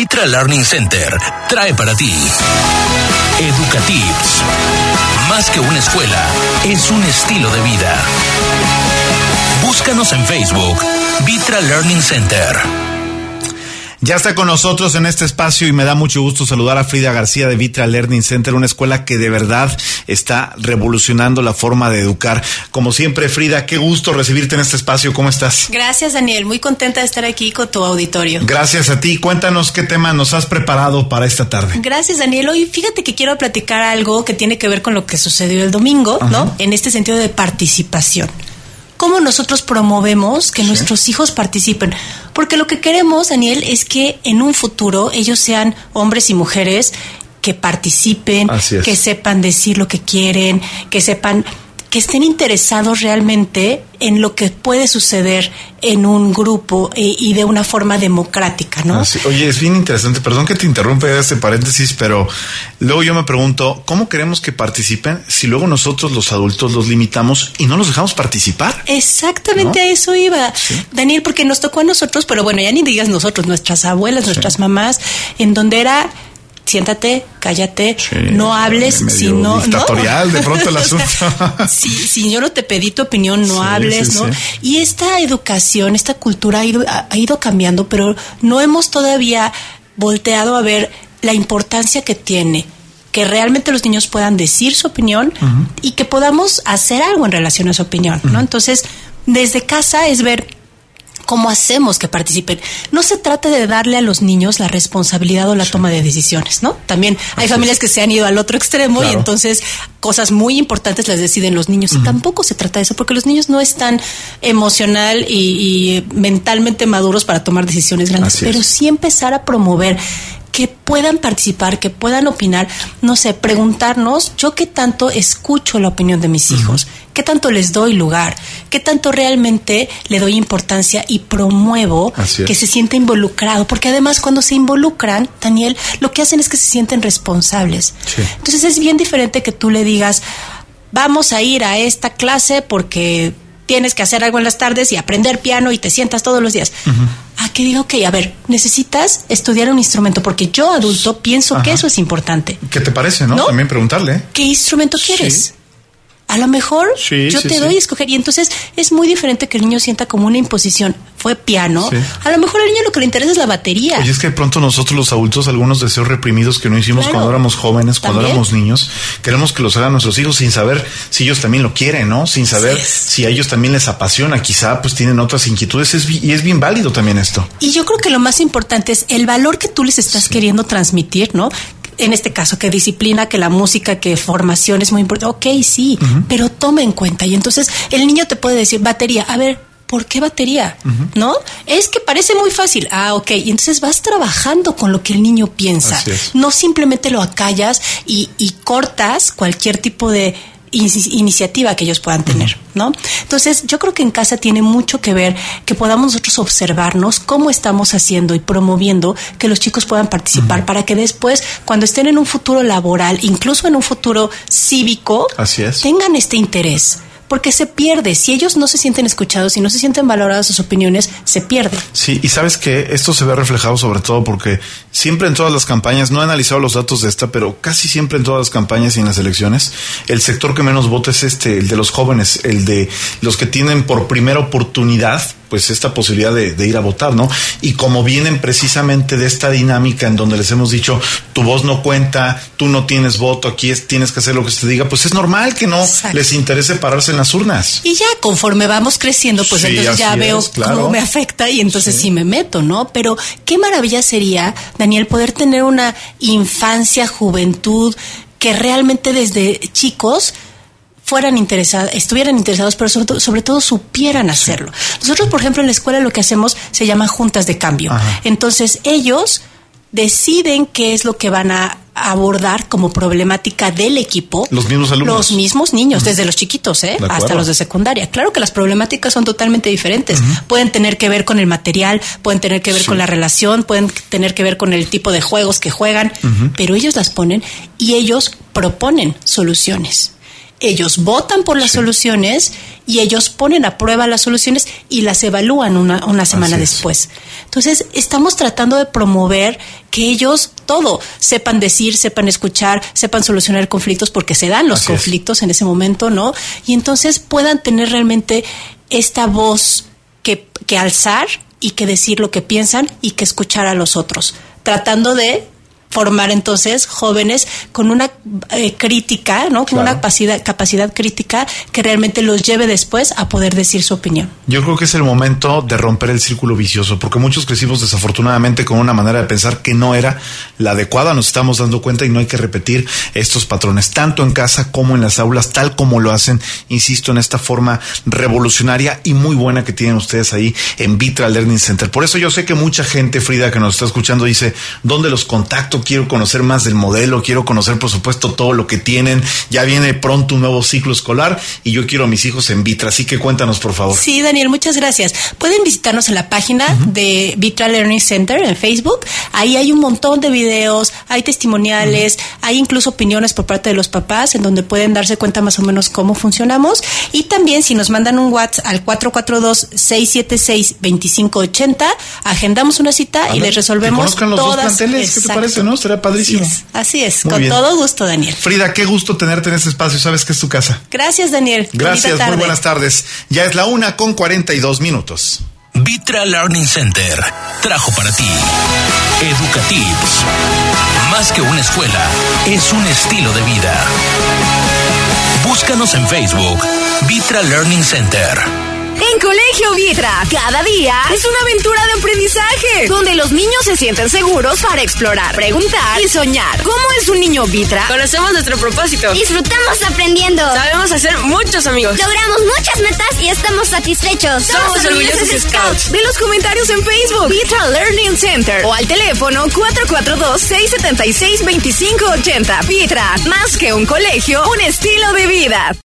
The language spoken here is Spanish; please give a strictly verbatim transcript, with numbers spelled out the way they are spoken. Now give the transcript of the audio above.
Vitra Learning Center trae para ti Educatips. Más que una escuela, es un estilo de vida. Búscanos en Facebook, Vitra Learning Center. Ya está con nosotros en este espacio y me da mucho gusto saludar a Frida García de Vitra Learning Center, una escuela que de verdad está revolucionando la forma de educar. Como siempre, Frida, qué gusto recibirte en este espacio. ¿Cómo estás? Gracias, Daniel. Muy contenta de estar aquí con tu auditorio. Gracias a ti. Cuéntanos qué tema nos has preparado para esta tarde. Gracias, Daniel. Hoy fíjate que quiero platicar algo que tiene que ver con lo que sucedió el domingo, uh-huh. ¿no? En este sentido de participación. ¿Cómo nosotros promovemos que sí. nuestros hijos participen? Porque lo que queremos, Daniel, es que en un futuro ellos sean hombres y mujeres que participen, que sepan decir lo que quieren, que sepan, que estén interesados realmente en lo que puede suceder en un grupo eh, y de una forma democrática, ¿no? Así, oye, es bien interesante, perdón que te interrumpa este paréntesis, pero luego yo me pregunto, ¿cómo queremos que participen si luego nosotros los adultos los limitamos y no los dejamos participar? Exactamente, ¿no? A eso iba, sí. Daniel, porque nos tocó a nosotros, pero bueno, ya ni digas nosotros, nuestras abuelas, sí. nuestras mamás, en donde era... siéntate, cállate, sí, no hables, si no... dictatorial, ¿no? De pronto el asunto. si, si yo no te pedí tu opinión, no sí, hables, sí, ¿no? Sí. Y esta educación, esta cultura ha ido, ha ido cambiando, pero no hemos todavía volteado a ver la importancia que tiene que realmente los niños puedan decir su opinión uh-huh. y que podamos hacer algo en relación a su opinión, ¿no? Uh-huh. Entonces, desde casa es ver cómo hacemos que participen. No se trata de darle a los niños la responsabilidad o la sí. toma de decisiones, ¿no? También hay Así familias es. que se han ido al otro extremo claro. y entonces cosas muy importantes las deciden los niños. Uh-huh. Y tampoco se trata de eso, porque los niños no están emocional y, y mentalmente maduros para tomar decisiones grandes, Así pero es. sí empezar a promover que puedan participar, que puedan opinar, no sé, preguntarnos, yo qué tanto escucho la opinión de mis hijos, uh-huh. qué tanto les doy lugar, qué tanto realmente le doy importancia y promuevo que se sienta involucrado, porque además cuando se involucran, Daniel, lo que hacen es que se sienten responsables. Sí. Entonces es bien diferente que tú le digas, vamos a ir a esta clase porque tienes que hacer algo en las tardes y aprender piano y te sientas todos los días. Uh-huh. Ah, que diga, ok, a ver, necesitas estudiar un instrumento porque yo, adulto, pienso Ajá. que eso es importante. ¿Qué te parece, no? ¿No? También preguntarle. ¿Qué instrumento quieres? Sí. A lo mejor sí, yo sí, te sí. doy a escoger. Y entonces es muy diferente que el niño sienta como una imposición. Fue piano. Sí. A lo mejor al niño lo que le interesa es la batería. Oye, es que de pronto nosotros los adultos, algunos deseos reprimidos que no hicimos claro. cuando éramos jóvenes, cuando ¿También? éramos niños, queremos que los hagan nuestros hijos sin saber si ellos también lo quieren, ¿no? Sin saber sí. si a ellos también les apasiona. Quizá pues tienen otras inquietudes es, y es bien válido también esto. Y yo creo que lo más importante es el valor que tú les estás sí. queriendo transmitir, ¿no? En este caso, que disciplina, que la música, que formación es muy importante. Ok, sí, uh-huh. pero toma en cuenta. Y entonces el niño te puede decir, batería, a ver, ¿por qué batería? Uh-huh. ¿No? Es que parece muy fácil. Ah, ok. Y entonces vas trabajando con lo que el niño piensa. No simplemente lo acallas y, y cortas cualquier tipo de iniciativa que ellos puedan tener, ¿no? Entonces, yo creo que en casa tiene mucho que ver que podamos nosotros observarnos cómo estamos haciendo y promoviendo que los chicos puedan participar uh-huh. para que después, cuando estén en un futuro laboral, incluso en un futuro cívico, Así es. tengan este interés. Porque se pierde. Si ellos no se sienten escuchados, si no se sienten valoradas sus opiniones, se pierde. Sí, y sabes que esto se ve reflejado sobre todo porque siempre en todas las campañas, no he analizado los datos de esta, pero casi siempre en todas las campañas y en las elecciones, el sector que menos vota es este, el de los jóvenes, el de los que tienen por primera oportunidad pues esta posibilidad de, de ir a votar, ¿no? Y como vienen precisamente de esta dinámica en donde les hemos dicho, tu voz no cuenta, tú no tienes voto, aquí es, tienes que hacer lo que se te diga, pues es normal que no Exacto. les interese pararse en las urnas. Y ya conforme vamos creciendo, pues sí, entonces ya veo es, claro. cómo me afecta y entonces sí. sí me meto, ¿no? Pero qué maravilla sería, Daniel, poder tener una infancia, juventud, que realmente desde chicos fueran interesados, estuvieran interesados, pero sobre todo, sobre todo supieran hacerlo. Nosotros, por ejemplo, en la escuela lo que hacemos se llama juntas de cambio. Ajá. Entonces, ellos deciden qué es lo que van a abordar como problemática del equipo. Los mismos alumnos. Los mismos niños, uh-huh. desde los chiquitos, ¿eh? hasta los de secundaria. Claro que las problemáticas son totalmente diferentes. Uh-huh. Pueden tener que ver con el material, pueden tener que ver sí. con la relación, pueden tener que ver con el tipo de juegos que juegan, uh-huh. pero ellos las ponen y ellos proponen soluciones. ellos votan por las sí. soluciones y ellos ponen a prueba las soluciones y las evalúan una, una semana después. Entonces, estamos tratando de promover que ellos todo sepan decir, sepan escuchar, sepan solucionar conflictos, porque se dan los Así conflictos es. en ese momento, ¿no? Y entonces puedan tener realmente esta voz que, que alzar y que decir lo que piensan y que escuchar a los otros, tratando de formar entonces jóvenes con una eh, crítica, ¿no? Con claro. una capacidad, capacidad crítica que realmente los lleve después a poder decir su opinión. Yo creo que es el momento de romper el círculo vicioso, porque muchos crecimos desafortunadamente con una manera de pensar que no era la adecuada, nos estamos dando cuenta y no hay que repetir estos patrones, tanto en casa como en las aulas, tal como lo hacen, insisto, en esta forma revolucionaria y muy buena que tienen ustedes ahí en Vitra Learning Center. Por eso yo sé que mucha gente, Frida, que nos está escuchando, dice, ¿dónde los contacto? Quiero conocer más del modelo, quiero conocer por supuesto todo lo que tienen, ya viene pronto un nuevo ciclo escolar y yo quiero a mis hijos en Vitra, así que cuéntanos por favor. Sí, Daniel, muchas gracias. Pueden visitarnos en la página uh-huh. de Vitra Learning Center en Facebook, ahí hay un montón de videos, hay testimoniales, uh-huh. hay incluso opiniones por parte de los papás en donde pueden darse cuenta más o menos cómo funcionamos, y también si nos mandan un WhatsApp al cuatro cuatro dos, seis siete seis, dos cinco ocho cero, agendamos una cita Vale. y les resolvemos que los todas. Dos planteles, ¿qué te parece, no? Será padrísimo. Así es, así es. Muy con bien. todo gusto, Daniel. Frida, qué gusto tenerte en este espacio, sabes que es tu casa. Gracias, Daniel. Gracias, muy buenas tardes. Ya es la una con cuarenta y dos minutos. Vitra Learning Center trajo para ti Educatips. Más que una escuela, es un estilo de vida. Búscanos en Facebook, Vitra Learning Center. En Colegio Vitra, cada día es una aventura de aprendizaje, donde los niños se sienten seguros para explorar, preguntar y soñar. ¿Cómo es un niño Vitra? Conocemos nuestro propósito. Disfrutamos aprendiendo. Sabemos hacer muchos amigos. Logramos muchas metas y estamos satisfechos. Somos, Somos orgullosos Scouts. Ve los comentarios en Facebook, Vitra Learning Center, o al teléfono cuatro cuatro dos, seis siete seis, dos cinco ocho cero. Vitra, más que un colegio, un estilo de vida.